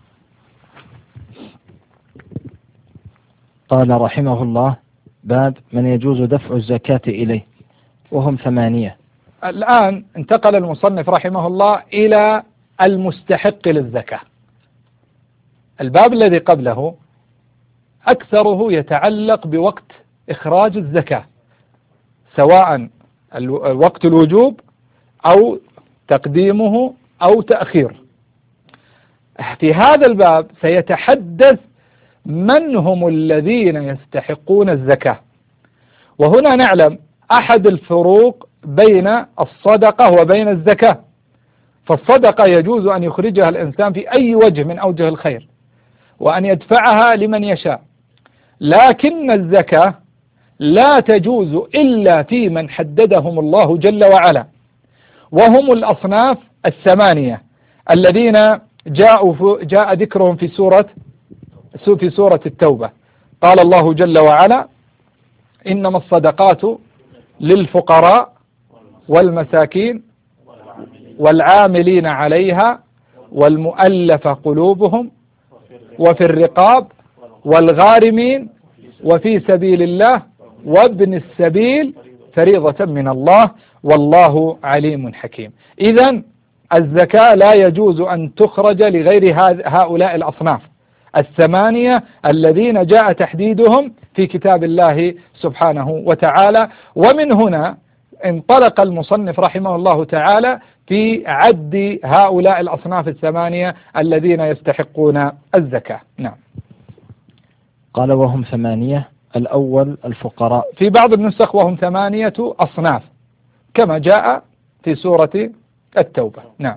قال رحمه الله: باب من يجوز دفع الزكاة إليه، وهم ثمانية. الآن انتقل المصنف رحمه الله إلى المستحق للزكاة. الباب الذي قبله أكثره يتعلق بوقت إخراج الزكاة، سواء وقت الوجوب أو تقديمه أو تأخير. في هذا الباب سيتحدث من هم الذين يستحقون الزكاة. وهنا نعلم أحد الفروق بين الصدقة وبين الزكاة. فالصدقة يجوز أن يخرجها الإنسان في أي وجه من أوجه الخير وأن يدفعها لمن يشاء، لكن الزكاة لا تجوز إلا في من حددهم الله جل وعلا، وهم الأصناف الثمانية الذين جاءوا جاء ذكرهم في سورة في سورة التوبة. قال الله جل وعلا: إنما الصدقات للفقراء والمساكين والعاملين عليها والمؤلف قلوبهم وفي الرقاب والغارمين وفي سبيل الله وابن السبيل فريضة من الله والله عليم حكيم. إذن الزكاة لا يجوز أن تخرج لغير هؤلاء الأصناف الثمانية الذين جاء تحديدهم في كتاب الله سبحانه وتعالى. ومن هنا انطلق المصنف رحمه الله تعالى في عد هؤلاء الأصناف الثمانية الذين يستحقون الزكاة. نعم. قال وهم ثمانية. الأول الفقراء، في بعض النسخ وهم ثمانية أصناف كما جاء في سورة التوبة. نعم.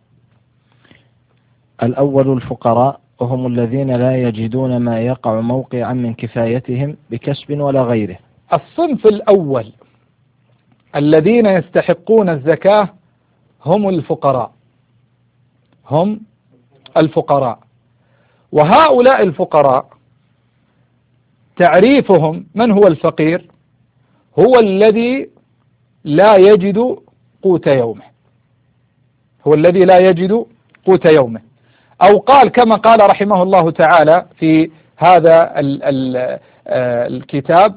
الأول الفقراء، وهم الذين لا يجدون ما يقع موقعا من كفايتهم بكسب ولا غيره. الصنف الأول الذين يستحقون الزكاة هم الفقراء، هم الفقراء. وهؤلاء الفقراء تعريفهم: من هو الفقير؟ هو الذي لا يجد قوت يومه، هو الذي لا يجد قوت يومه. أو قال كما قال رحمه الله تعالى في هذا ال ال الكتاب،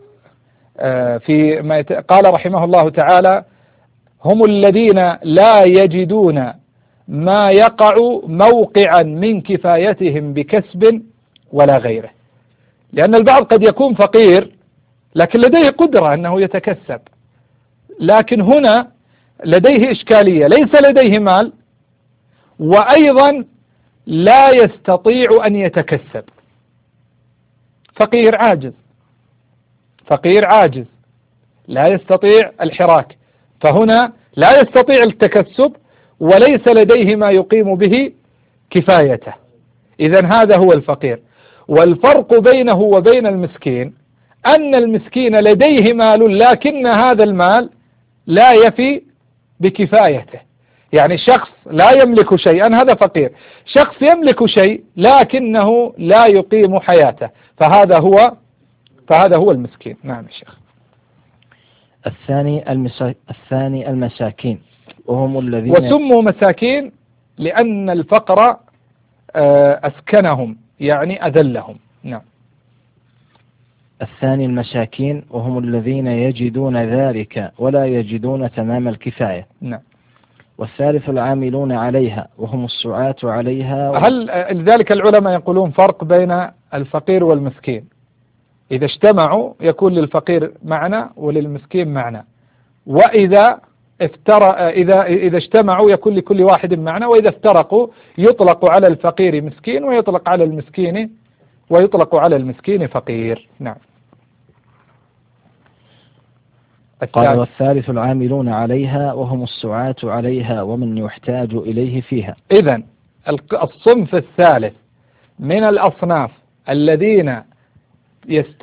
في ما قال رحمه الله تعالى: هم الذين لا يجدون ما يقع موقعا من كفايتهم بكسب ولا غيره. لأن البعض قد يكون فقير لكن لديه قدرة أنه يتكسب، لكن هنا لديه إشكالية: ليس لديه مال وأيضا لا يستطيع أن يتكسب. فقير عاجز، فقير عاجز لا يستطيع الحراك، فهنا لا يستطيع التكسب وليس لديه ما يقيم به كفايته. إذن هذا هو الفقير. والفرق بينه وبين المسكين أن المسكين لديه مال لكن هذا المال لا يفي بكفايته. يعني شخص لا يملك شيئا هذا فقير، شخص يملك شيء لكنه لا يقيم حياته، فهذا هو فهذا هو المسكين. نعم يا شيخ. الثاني المسا... الثاني المساكين، وهم الذين وسموا مساكين لأن الفقر أسكنهم يعني أذلهم. نعم. الثاني المساكين، وهم الذين يجدون ذلك ولا يجدون تمام الكفاية. نعم. والثالث العاملون عليها، وهم السعاة عليها و... هل لذلك العلماء يقولون فرق بين الفقير والمسكين؟ إذا اجتمعوا يكون للفقير معنى وللمسكين معنى، وإذا افترى إذا إذا اجتمعوا يكون لكل واحد معنى، وإذا افترقوا يطلق على الفقير مسكين ويطلق على المسكين ويطلق على المسكين فقير. نعم. قال والثالث العاملون عليها، وهم السعاة عليها ومن يحتاج إليه فيها. إذن الصنف الثالث من الأصناف الذين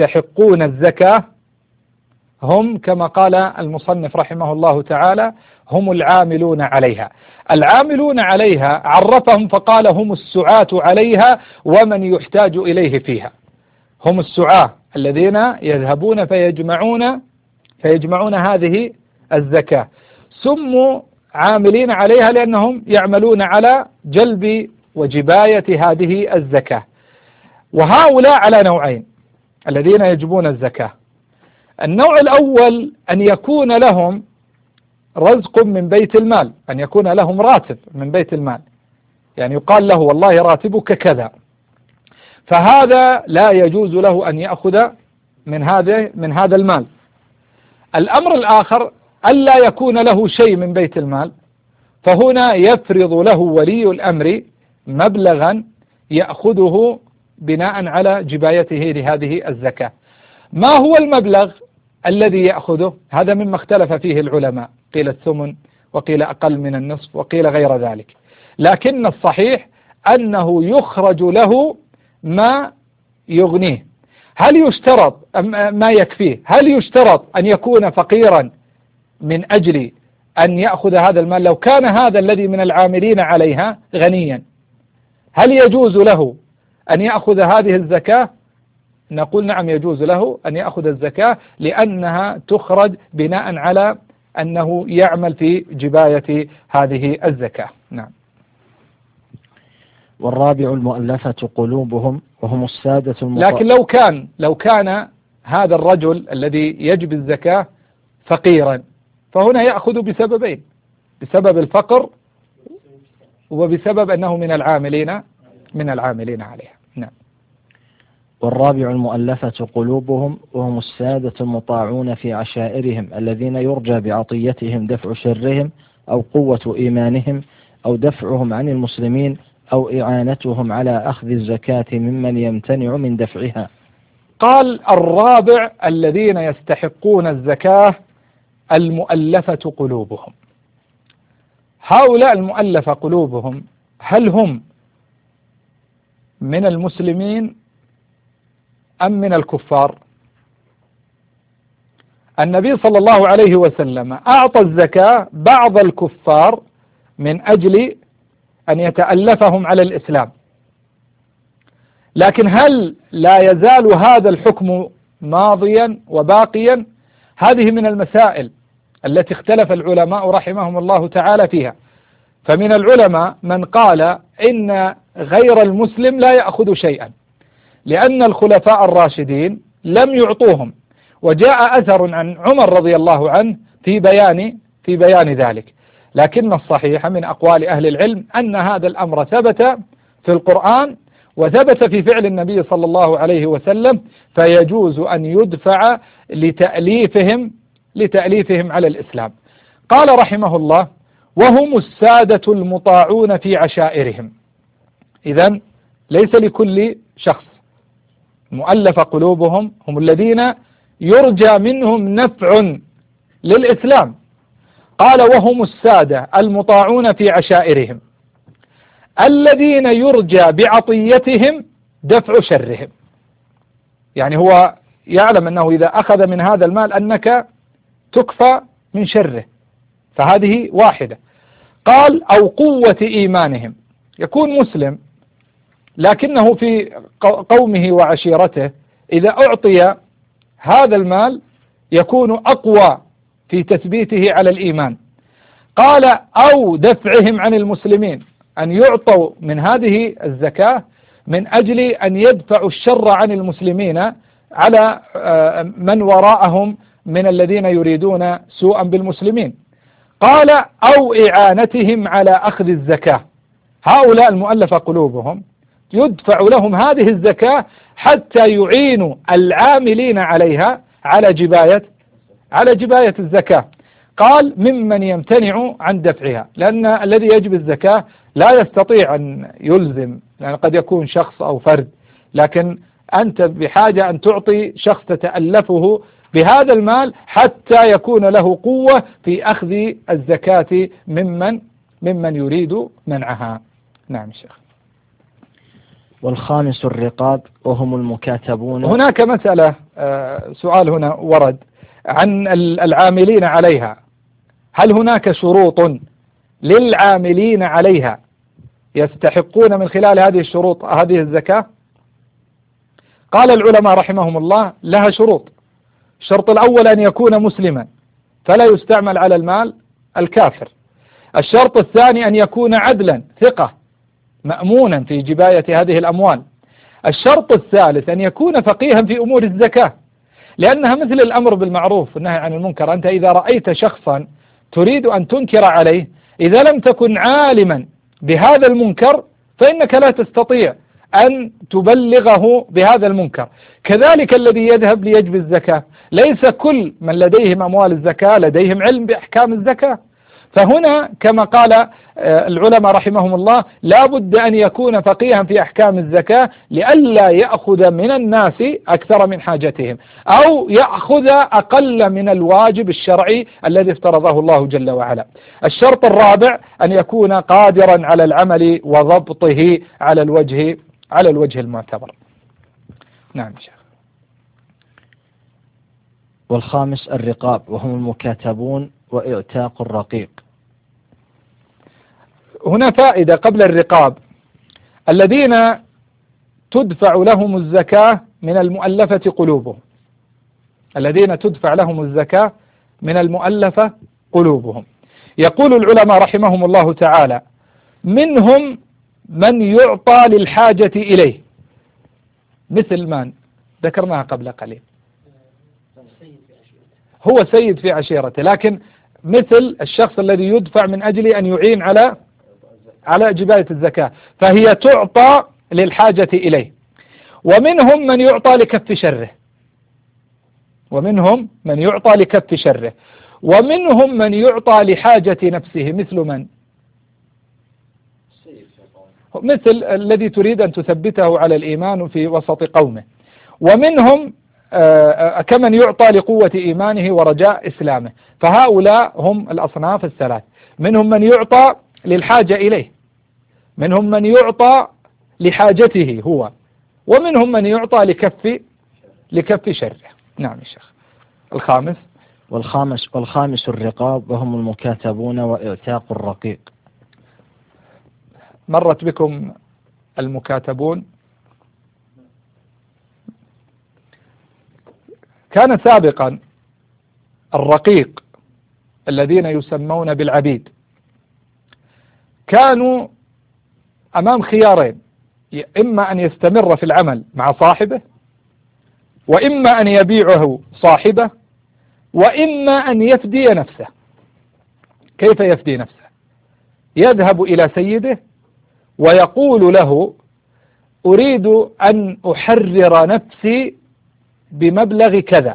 يستحقون الزكاة هم كما قال المصنف رحمه الله تعالى: هم العاملون عليها. العاملون عليها عرفهم فقال هم السعاة عليها ومن يحتاج إليه فيها. هم السعاة الذين يذهبون فيجمعون فيجمعون هذه الزكاة، سموا عاملين عليها لأنهم يعملون على جلب وجباية هذه الزكاة. وهؤلاء على نوعين الذين يجبون الزكاة. النوع الأول أن يكون لهم رزق من بيت المال، أن يكون لهم راتب من بيت المال، يعني يقال له والله راتبك كذا، فهذا لا يجوز له أن يأخذ من هذا من هذا المال. الأمر الآخر ألا يكون له شيء من بيت المال، فهنا يفرض له ولي الأمر مبلغا يأخذه بناء على جبايته لهذه الزكاة. ما هو المبلغ الذي يأخذه؟ هذا مما اختلف فيه العلماء، قيل الثمن وقيل أقل من النصف وقيل غير ذلك، لكن الصحيح أنه يخرج له ما يغنيه. هل يشترط ما يكفيه؟ هل يشترط أن يكون فقيرا من أجل أن يأخذ هذا المال؟ لو كان هذا الذي من العاملين عليها غنيا هل يجوز له أن يأخذ هذه الزكاة؟ نقول نعم يجوز له أن يأخذ الزكاة، لأنها تخرج بناء على أنه يعمل في جباية هذه الزكاة. نعم. والرابع المؤلفة قلوبهم وهم السادة المطاع. لكن لو كان لو كان هذا الرجل الذي يجب الزكاة فقيرا، فهنا يأخذ بسببين، بسبب الفقر وبسبب أنه من العاملين من العاملين عليها. نعم. والرابع المؤلفة قلوبهم وهم السادة المطاعون في عشائرهم الذين يرجى بعطيتهم دفع شرهم أو قوة إيمانهم أو دفعهم عن المسلمين أو إعانتهم على أخذ الزكاة ممن يمتنع من دفعها. قال الرابع الذين يستحقون الزكاة المؤلفة قلوبهم. هؤلاء المؤلفة قلوبهم هل هم من المسلمين أم من الكفار؟ النبي صلى الله عليه وسلم أعطى الزكاة بعض الكفار من أجل أن يتألفهم على الإسلام، لكن هل لا يزال هذا الحكم ماضيا وباقيا؟ هذه من المسائل التي اختلف العلماء رحمهم الله تعالى فيها. فمن العلماء من قال إن غير المسلم لا يأخذ شيئا، لأن الخلفاء الراشدين لم يعطوهم، وجاء أثر عن عمر رضي الله عنه في بيان في بيان ذلك. لكن الصحيح من أقوال أهل العلم أن هذا الأمر ثبت في القرآن وثبت في فعل النبي صلى الله عليه وسلم، فيجوز أن يدفع لتأليفهم لتأليفهم على الإسلام. قال رحمه الله: وهم السادة المطاعون في عشائرهم. إذن ليس لكل شخص، مؤلف قلوبهم هم الذين يرجى منهم نفع للإسلام. قال: وهم السادة المطاعون في عشائرهم الذين يرجى بعطيتهم دفع شرهم. يعني هو يعلم أنه إذا أخذ من هذا المال أنك تكفى من شره، فهذه واحدة. قال: أو قوة إيمانهم، يكون مسلم لكنه في قومه وعشيرته إذا أعطي هذا المال يكون أقوى في تثبيته على الإيمان. قال: أو دفعهم عن المسلمين، أن يعطوا من هذه الزكاة من أجل أن يدفعوا الشر عن المسلمين على من وراءهم من الذين يريدون سوءا بالمسلمين. قال: أو إعانتهم على أخذ الزكاة. هؤلاء المؤلفة قلوبهم يدفع لهم هذه الزكاة حتى يعينوا العاملين عليها على جباية على جباية الزكاة. قال: ممن يمتنع عن دفعها، لأن الذي يجب الزكاة لا يستطيع أن يلزم، يعني قد يكون شخص أو فرد، لكن أنت بحاجة أن تعطي شخص تتألفه بهذا المال حتى يكون له قوة في أخذ الزكاة ممن ممن يريد منعها. نعم شيخ. والخامس الرقاب وهم المكاتبون. هناك مسألة، سؤال هنا ورد عن العاملين عليها، هل هناك شروط للعاملين عليها يستحقون من خلال هذه الشروط هذه الزكاة؟ قال العلماء رحمهم الله لها شروط. الشرط الأول أن يكون مسلما فلا يستعمل على المال الكافر. الشرط الثاني أن يكون عدلا ثقة مأمونا في جباية هذه الأموال. الشرط الثالث أن يكون فقيها في أمور الزكاة، لأنها مثل الأمر بالمعروف والنهي عن المنكر. أنت إذا رأيت شخصا تريد أن تنكر عليه، إذا لم تكن عالما بهذا المنكر فإنك لا تستطيع أن تبلغه بهذا المنكر. كذلك الذي يذهب ليجبي الزكاة، ليس كل من لديهم أموال الزكاة لديهم علم بأحكام الزكاة. فهنا كما قال العلماء رحمهم الله لا بد أن يكون فقيها في أحكام الزكاة لئلا يأخذ من الناس أكثر من حاجتهم، أو يأخذ أقل من الواجب الشرعي الذي افترضه الله جل وعلا. الشرط الرابع أن يكون قادرا على العمل وضبطه على الوجه على الوجه المعتبر. نعم شيخ. والخامس الرقاب وهم المكاتبون وإعتاق الرقيق. هنا فائدة قبل الرقاب: الذين تدفع لهم الزكاة من المؤلفة قلوبهم، الذين تدفع لهم الزكاة من المؤلفة قلوبهم. يقول العلماء رحمهم الله تعالى: منهم من يعطى للحاجة إليه، مثل من ذكرناها قبل قليل، هو سيد في عشيرته، لكن مثل الشخص الذي يدفع من أجل أن يعين على على جباية الزكاة، فهي تعطى للحاجة إليه. ومنهم من يعطى لكف شره، ومنهم من يعطى لكف شره ومنهم من يعطى لحاجة نفسه، مثل من؟ مثل الذي تريد أن تثبته على الإيمان في وسط قومه. ومنهم كمن يعطى لقوة إيمانه ورجاء إسلامه. فهؤلاء هم الأصناف الثلاث: منهم من يعطى للحاجة إليه، منهم من يعطى لحاجته هو، ومنهم من يعطى لكف لكف شره. نعم يا شيخ. الخامس والخامس والخامس الرقاب وهم المكاتبون وإعتاق الرقيق. مرت بكم المكاتبون؟ كان سابقا الرقيق الذين يسمون بالعبيد كانوا أمام خيارين: إما أن يستمر في العمل مع صاحبه، وإما أن يبيعه صاحبه، وإما أن يفدي نفسه. كيف يفدي نفسه؟ يذهب إلى سيده ويقول له: أريد أن أحرر نفسي بمبلغ كذا،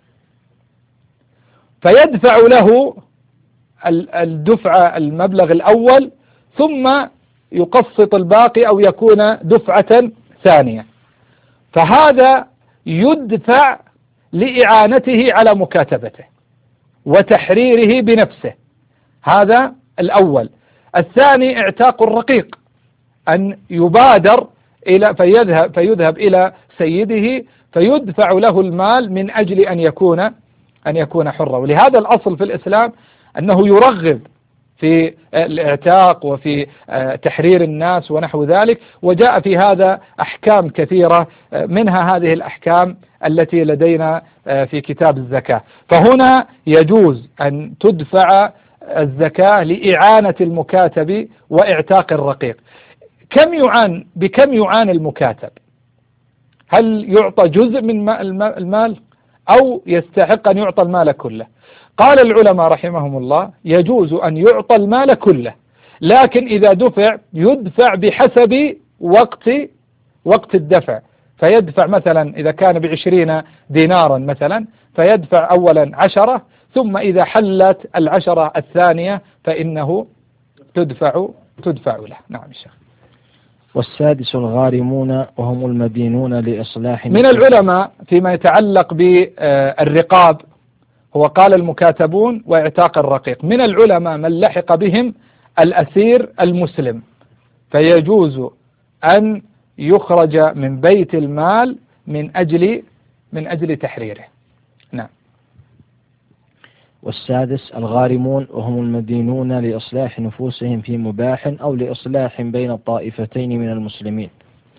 فيدفع له الدفع المبلغ الأول ثم يقسط الباقي أو يكون دفعة ثانية. فهذا يدفع لإعانته على مكاتبته وتحريره بنفسه، هذا الأول. الثاني اعتاق الرقيق، أن يبادر إلى فيذهب فيذهب إلى سيده فيدفع له المال من أجل أن يكون أن يكون حرا. ولهذا الأصل في الإسلام أنه يرغب في الاعتاق وفي تحرير الناس ونحو ذلك، وجاء في هذا أحكام كثيرة، منها هذه الأحكام التي لدينا في كتاب الزكاة. فهنا يجوز أن تدفع الزكاة لإعانة المكاتب وإعتاق الرقيق. كم يعان بكم يعان المكاتب؟ هل يعطى جزء من المال أو يستحق أن يعطى المال كله؟ قال العلماء رحمهم الله: يجوز أن يعطى المال كله، لكن إذا دفع يدفع بحسب وقت وقت الدفع. فيدفع مثلا إذا كان بعشرين دينارا مثلا فيدفع أولا عشرة، ثم إذا حلت العشرة الثانية فإنه تدفع تدفع له. نعم الشيخ. والسادس الغارمون وهم المدينون لإصلاح. من العلماء فيما يتعلق بالرقاب هو قال المكاتبون واعتاق الرقيق. من العلماء من لحق بهم الأسير المسلم، فيجوز أن يخرج من بيت المال من أجل من أجل تحريره. نعم. والسادس الغارمون وهم المدينون لإصلاح نفوسهم في مباح أو لإصلاح بين الطائفتين من المسلمين.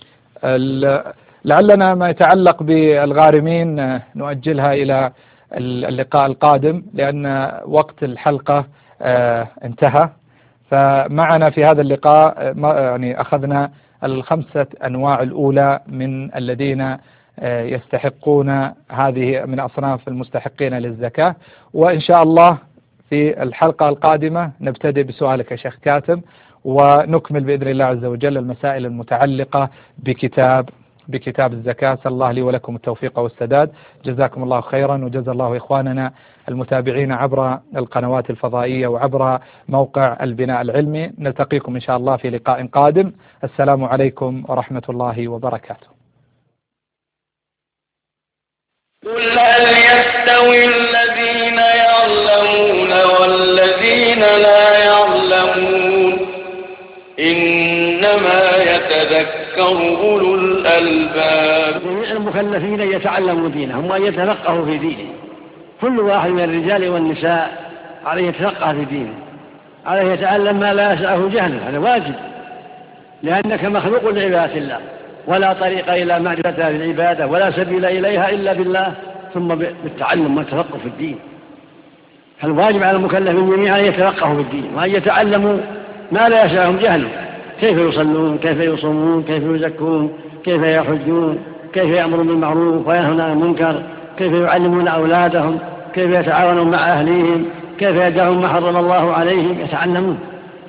لعلنا ما يتعلق بالغارمين نؤجلها إلى اللقاء القادم لأن وقت الحلقة انتهى. فمعنا في هذا اللقاء يعني أخذنا الخمسة أنواع الأولى من الذين يستحقون هذه من أصناف المستحقين للزكاة، وإن شاء الله في الحلقة القادمة نبتدئ بسؤالك يا شيخ كاتم ونكمل بإذن الله عز وجل المسائل المتعلقة بكتاب بكتاب الزكاة. صلى الله لي ولكم التوفيق والسداد. جزاكم الله خيرا وجزا الله إخواننا المتابعين عبر القنوات الفضائية وعبر موقع البناء العلمي. نلتقيكم إن شاء الله في لقاء قادم. السلام عليكم ورحمة الله وبركاته. قل هل يستوي الذين يعلمون والذين لا يعلمون إنما يتذكر أولو الألباب. جميع المكلفين يتعلموا دينهم وأن يتفقهوا في دينهم. كل واحد من الرجال والنساء عليه يتفقه في دينه، عليه يتعلم ما لا يسعه جهله، هذا واجب لأنك مخلوق لعبادة الله ولا طريق إلى معرفة العبادة ولا سبيل إليها إلا بالله ثم بالتعلم والتفقه في الدين. فالواجب على المكلفين جميعا أن يتفقهوا في الدين وأن يتعلموا ما لا يسعهم جهله، كيف يصلون، كيف يصومون، كيف يزكون، كيف يحجون، كيف يأمرون بالمعروف وينهون عن المنكر، كيف يعلمون أولادهم، كيف يتعاونون مع أهليهم، كيف يدعون ما حرم الله عليهم، يتعلمون.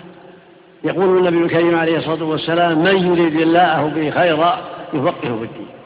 يقول النبي الكريم عليه الصلاة والسلام: من يريد الله به خيرا يفقهه في الدين.